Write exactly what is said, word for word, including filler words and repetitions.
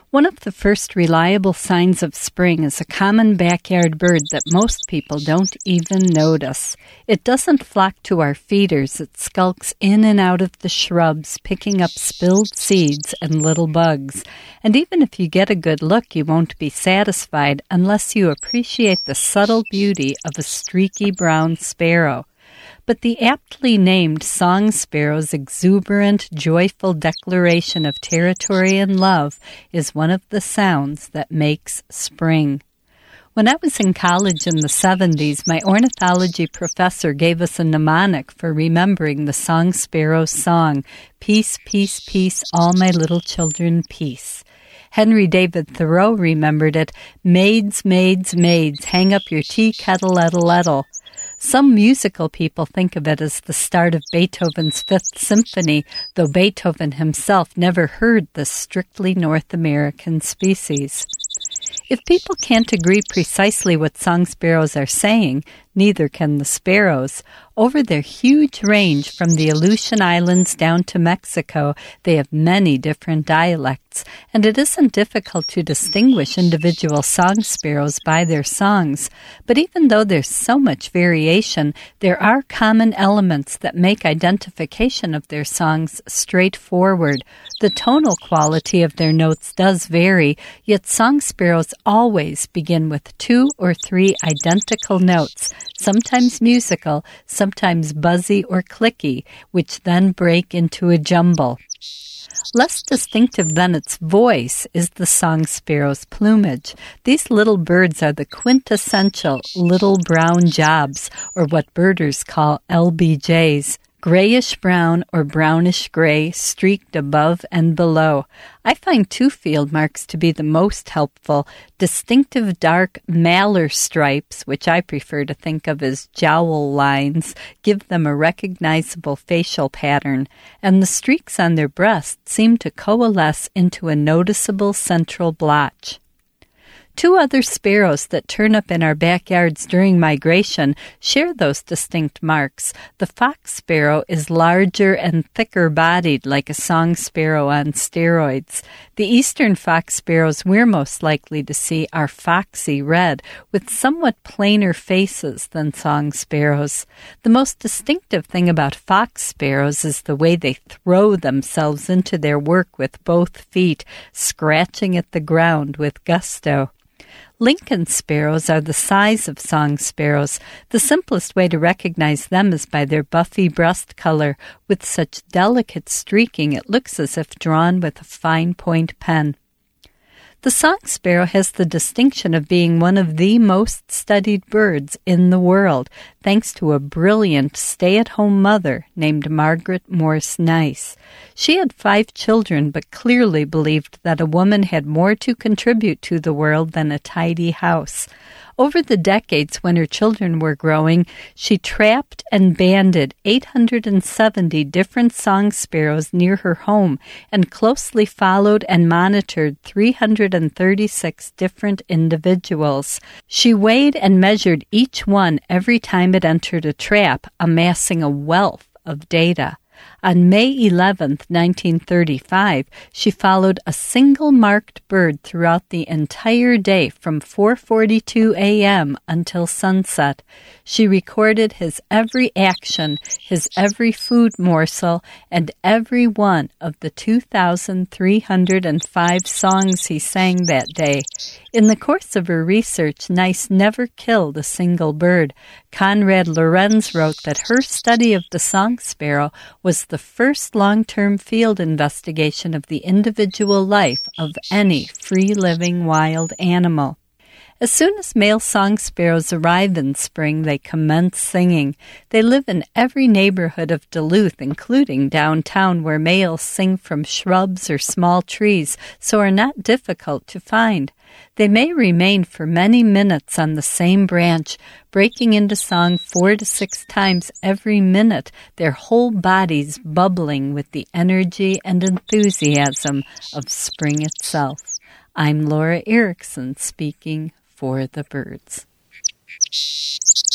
One of the first reliable signs of spring is a common backyard bird that most people don't even notice. It doesn't flock to our feeders. It skulks in and out of the shrubs, picking up spilled seeds and little bugs. And even if you get a good look, you won't be satisfied unless you appreciate the subtle beauty of a streaky brown sparrow. But the aptly named song sparrow's exuberant, joyful declaration of territory and love is one of the sounds that makes spring. When I was in college in the seventies, my ornithology professor gave us a mnemonic for remembering the song sparrow's song, "Peace, peace, peace, all my little children, peace." Henry David Thoreau remembered it, "Maids, maids, maids, hang up your tea kettle at a lettle." Some musical people think of it as the start of Beethoven's Fifth Symphony, though Beethoven himself never heard this strictly North American species. If people can't agree precisely what song sparrows are saying, neither can the sparrows. Over their huge range from the Aleutian Islands down to Mexico, they have many different dialects, and it isn't difficult to distinguish individual song sparrows by their songs. But even though there's so much variation, there are common elements that make identification of their songs straightforward. The tonal quality of their notes does vary, yet song sparrows always begin with two or three identical notes, sometimes musical, sometimes buzzy or clicky, which then break into a jumble. Less distinctive than its voice is the song sparrow's plumage. These little birds are the quintessential little brown jobs, or what birders call L B Js. Grayish-brown or brownish-gray streaked above and below. I find two field marks to be the most helpful. Distinctive dark malar stripes, which I prefer to think of as jowl lines, give them a recognizable facial pattern, and the streaks on their breasts seem to coalesce into a noticeable central blotch. Two other sparrows that turn up in our backyards during migration share those distinct marks. The fox sparrow is larger and thicker-bodied, like a song sparrow on steroids. The eastern fox sparrows we're most likely to see are foxy red, with somewhat plainer faces than song sparrows. The most distinctive thing about fox sparrows is the way they throw themselves into their work with both feet, scratching at the ground with gusto. Lincoln sparrows are the size of song sparrows. The simplest way to recognize them is by their buffy breast color. With such delicate streaking, it looks as if drawn with a fine point pen. The song sparrow has the distinction of being one of the most studied birds in the world, thanks to a brilliant stay-at-home mother named Margaret Morse Nice. She had five children, but clearly believed that a woman had more to contribute to the world than a tidy house. Over the decades when her children were growing, she trapped and banded eight hundred seventy different song sparrows near her home and closely followed and monitored three hundred thirty-six different individuals. She weighed and measured each one every time it entered a trap, amassing a wealth of data. On May eleventh, nineteen thirty-five, she followed a single marked bird throughout the entire day from four forty-two a.m. until sunset. She recorded his every action, his every food morsel, and every one of the two thousand three hundred five songs he sang that day. In the course of her research, Nice never killed a single bird. Conrad Lorenz wrote that her study of the song sparrow was the first long-term field investigation of the individual life of any free-living wild animal. As soon as male song sparrows arrive in spring, they commence singing. They live in every neighborhood of Duluth, including downtown, where males sing from shrubs or small trees, so are not difficult to find. They may remain for many minutes on the same branch, breaking into song four to six times every minute, their whole bodies bubbling with the energy and enthusiasm of spring itself. I'm Laura Erickson speaking for the birds.